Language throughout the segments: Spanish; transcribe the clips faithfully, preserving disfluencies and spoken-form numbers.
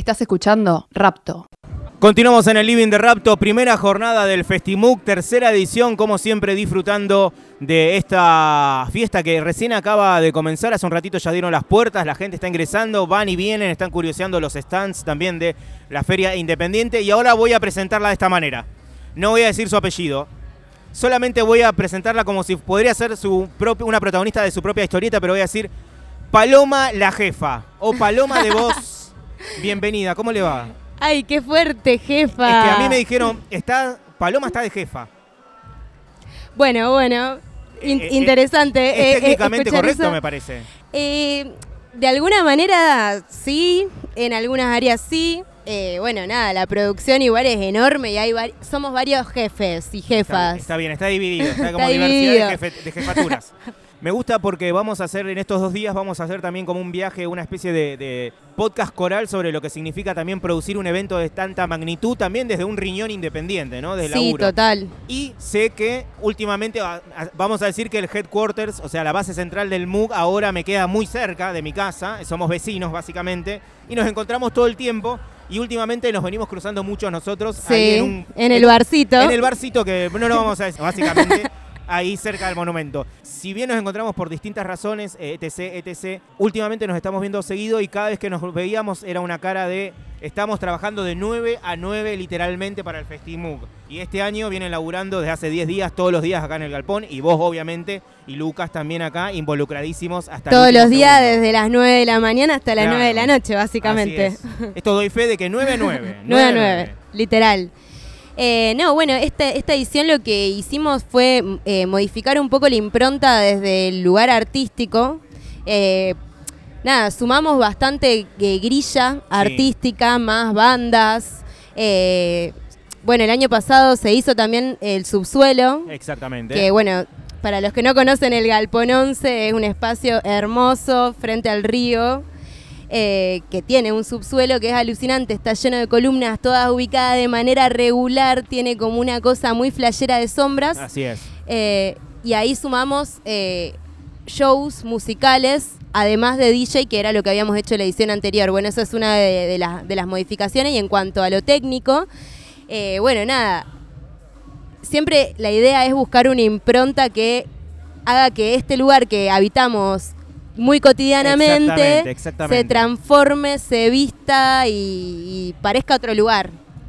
Estás escuchando Rapto. Continuamos en el Living de Rapto, primera jornada del Festimug, tercera edición, como siempre disfrutando de esta fiesta que recién acaba de comenzar. Hace un ratito ya dieron las puertas, la gente está ingresando, van y vienen, están curioseando los stands también de la Feria Independiente. Y ahora voy a presentarla de esta manera. No voy a decir su apellido, solamente voy a presentarla como si podría ser su propio, una protagonista de su propia historieta, pero voy a decir Paloma la Jefa o Paloma de Voz. Bienvenida, ¿cómo le va? Ay, qué fuerte, jefa. Es que a mí me dijeron, está, Paloma está de jefa. Bueno, bueno, in- eh, interesante. Es eh, técnicamente escuchar correcto, eso. me parece. Eh, de alguna manera sí, en algunas áreas sí. Eh, bueno, nada, la producción igual es enorme y hay vari- somos varios jefes y jefas. Está, está bien, está dividido, está como Está diversidad dividido. de, jefe- de jefaturas. Me gusta porque vamos a hacer en estos dos días, vamos a hacer también como un viaje, una especie de, de podcast coral sobre lo que significa también producir un evento de tanta magnitud, también desde un riñón independiente, ¿no? Desde Sí, laburo. total. Y sé que últimamente, va- a- vamos a decir que el headquarters, o sea, la base central del M U G, ahora me queda muy cerca de mi casa, somos vecinos básicamente, y nos encontramos todo el tiempo. Y últimamente nos venimos cruzando muchos nosotros Sí, ahí en, un, en el barcito. En el barcito que no lo vamos a decir, básicamente ahí cerca del monumento. Si bien nos encontramos por distintas razones, eh, etc, etcétera, últimamente nos estamos viendo seguido y cada vez que nos veíamos era una cara de estamos trabajando de nueve a nueve literalmente para el Festimug. Y este año vienen laburando desde hace diez días, todos los días acá en el Galpón, y vos obviamente, y Lucas también acá, involucradísimos hasta el Todos último los días segundo. desde las nueve de la mañana hasta las Claro. nueve de la noche, básicamente. Así es. Esto doy fe de que nueve a nueve. nueve a nueve, literal. Eh, no, bueno, esta, esta edición lo que hicimos fue eh, modificar un poco la impronta desde el lugar artístico. Eh, nada, sumamos bastante eh, grilla artística, más bandas. Eh, bueno, el año pasado se hizo también el subsuelo. Exactamente. Que bueno, para los que no conocen el Galpón once, es un espacio hermoso frente al río. Eh, que tiene un subsuelo que es alucinante, está lleno de columnas, todas ubicadas de manera regular, tiene como una cosa muy flashera de sombras. Así es. Eh, y ahí sumamos eh, shows musicales, además de D J, que era lo que habíamos hecho en la edición anterior. Bueno, eso es una de, de, las, de las modificaciones. Y en cuanto a lo técnico, eh, bueno, nada, siempre la idea es buscar una impronta que haga que este lugar que habitamos muy cotidianamente Exactamente, exactamente. se transforme, se vista y, y parezca otro lugar.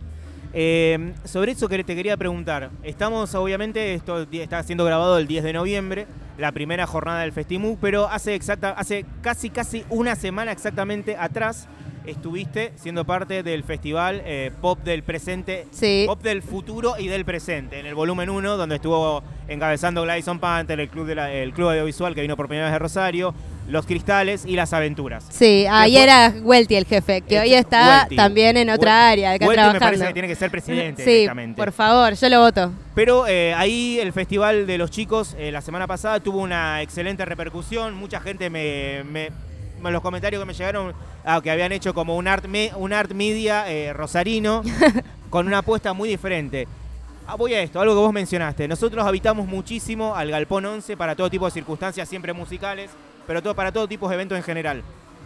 Eh, sobre eso que te quería preguntar. Estamos, obviamente, esto está siendo grabado el diez de noviembre, la primera jornada del Festimug, pero hace exacta, hace casi casi una semana exactamente atrás estuviste siendo parte del festival eh, Pop del Presente, Sí. Pop del Futuro y del Presente, en el volumen uno, donde estuvo encabezando Gladys Panther, el club, de la, el club audiovisual que vino por primera vez de Rosario, Los Cristales y Las Aventuras. Sí, ahí fue- era Welty el jefe, que hoy Este, está Welty. también en otra Wel- área, acá Welty me trabajando. parece que tiene que ser presidente Sí, directamente. por favor, yo lo voto. Pero eh, ahí el Festival de los Chicos eh, la semana pasada tuvo una excelente repercusión. Mucha gente me, me- me- los comentarios que me llegaron ah, que habían hecho como un art, me- un art media eh, rosarino con una apuesta muy diferente. Ah, voy a esto, algo que vos mencionaste. Nosotros habitamos muchísimo al Galpón once para todo tipo de circunstancias, siempre musicales, pero todo, para todo tipo de eventos en general.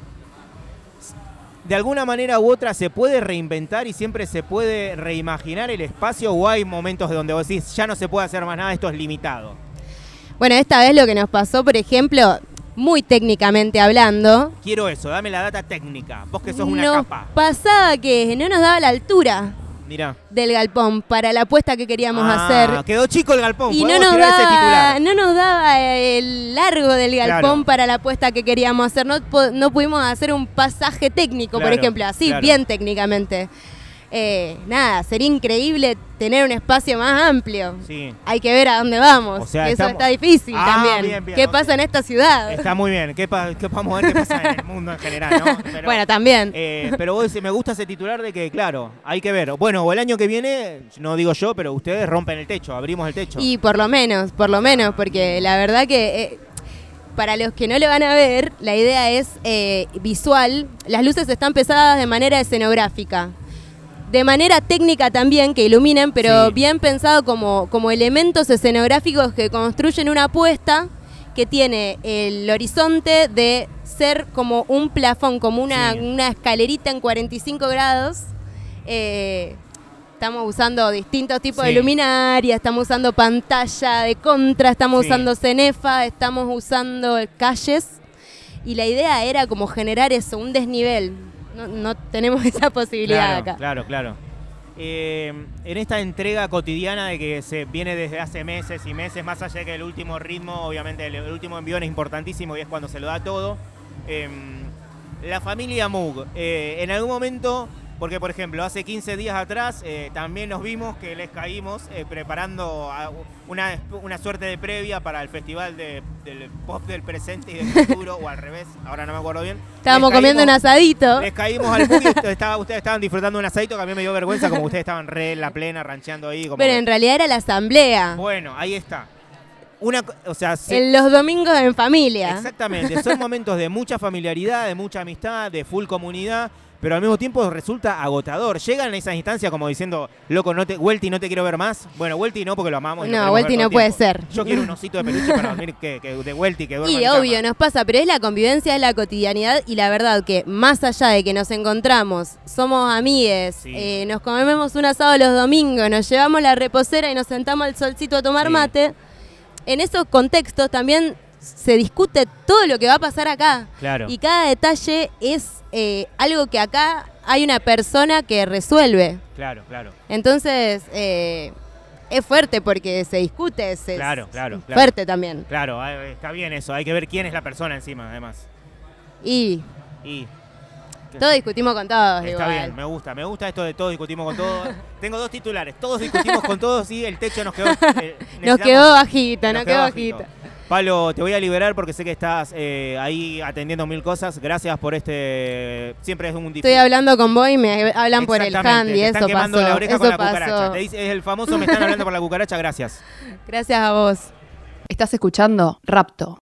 ¿De alguna manera u otra se puede reinventar y siempre se puede reimaginar el espacio o hay momentos donde vos decís ya no se puede hacer más nada, esto es limitado? Bueno, esta vez lo que nos pasó, por ejemplo, muy técnicamente hablando, Quiero eso, dame la data técnica, vos que sos una nos capa. pasaba que no nos daba la altura Mirá. del galpón para la apuesta que queríamos Ah, hacer. quedó chico el galpón, Y no podemos nos, tirar ese daba, titular. no nos daba el largo del galpón Claro. para la apuesta que queríamos hacer. No, po- no pudimos hacer un pasaje técnico, por Claro, ejemplo, así, claro. bien técnicamente. Eh, nada, sería increíble tener un espacio más amplio. Sí. Hay que ver a dónde vamos. O sea, que eso estamos- está difícil Ah, también. bien, bien, ¿Qué o pasa sea, en esta ciudad? Está muy bien, ¿Qué pa- qué- vamos a ver qué pasa en el mundo en general, ¿no? Pero, Bueno, también. eh, pero vos decís, me gusta ese titular de que, claro, hay que ver. Bueno, o el año que viene, no digo yo, pero ustedes rompen el techo, abrimos el techo. Y por lo menos, por lo menos, porque la verdad que eh, para los que no lo van a ver, la idea es eh, visual. Las luces están pesadas de manera escenográfica. De manera técnica también, que iluminen, pero Sí. bien pensado como, como elementos escenográficos que construyen una apuesta que tiene el horizonte de ser como un plafón, como una, Sí. una escalerita en cuarenta y cinco grados. Eh, estamos usando distintos tipos Sí. de luminaria, estamos usando pantalla de contra, estamos Sí. usando cenefa, estamos usando calles. Y la idea era como generar eso, un desnivel. No, no tenemos esa posibilidad Claro, acá. claro, claro. Eh, en esta entrega cotidiana de que se viene desde hace meses y meses, más allá de que el último ritmo, obviamente el, el último envión es importantísimo y es cuando se lo da todo, eh, la familia Moog, eh, en algún momento, porque por ejemplo hace quince días atrás eh, también nos vimos que les caímos eh, preparando a- una, una suerte de previa para el festival de, del pop del presente y del futuro, o al revés, ahora no me acuerdo bien. Estábamos Les comiendo un caímos- asadito. Les caímos al bug y ustedes estaban, ustedes estaban disfrutando de un asadito que a mí me dio vergüenza, como ustedes estaban re en la plena, rancheando ahí. Como Pero que- en realidad era la asamblea. Bueno, ahí está. Una, co- o sea, se- En los domingos en familia. exactamente, son momentos de mucha familiaridad, de mucha amistad, de full comunidad, pero al mismo tiempo resulta agotador. Llegan a esas instancias como diciendo, loco, no te, Welty, no te quiero ver más. Bueno, Welty no, porque lo amamos. y lo No, queremos Welty ver todo no el puede tiempo. ser. Yo quiero un osito de peluche para dormir que, que de Welty, que duerma en Y mi obvio, cama. nos pasa, pero es la convivencia, es la cotidianidad y la verdad que más allá de que nos encontramos, somos amigues, Sí. eh, nos comemos un asado los domingos, nos llevamos la reposera y nos sentamos al solcito a tomar Sí. mate, en esos contextos también se discute todo lo que va a pasar acá. Claro. Y cada detalle es eh, algo que acá hay una persona que resuelve. Claro, claro. Entonces, eh, es fuerte porque se discute, es, es Claro, claro, claro. fuerte también. Claro, eh, está bien eso. Hay que ver quién es la persona encima, además. Y Y todos discutimos con todos está igual. bien, me gusta, me gusta esto de todos discutimos con todos. Tengo dos titulares, todos discutimos con todos y el techo nos quedó. eh, Nos necesitamos- quedó bajita, nos, quedó bajito. bajita. Pablo, te voy a liberar porque sé que estás eh, ahí atendiendo mil cosas. Gracias por este. Siempre es un difícil. Estoy hablando con vos y me hablan por el Exactamente, handy, te están eso quemando pasó. la oreja Eso con la pasó. cucaracha. Te dice, es el famoso me están hablando por la cucaracha, gracias. Gracias a vos. Estás escuchando Rapto.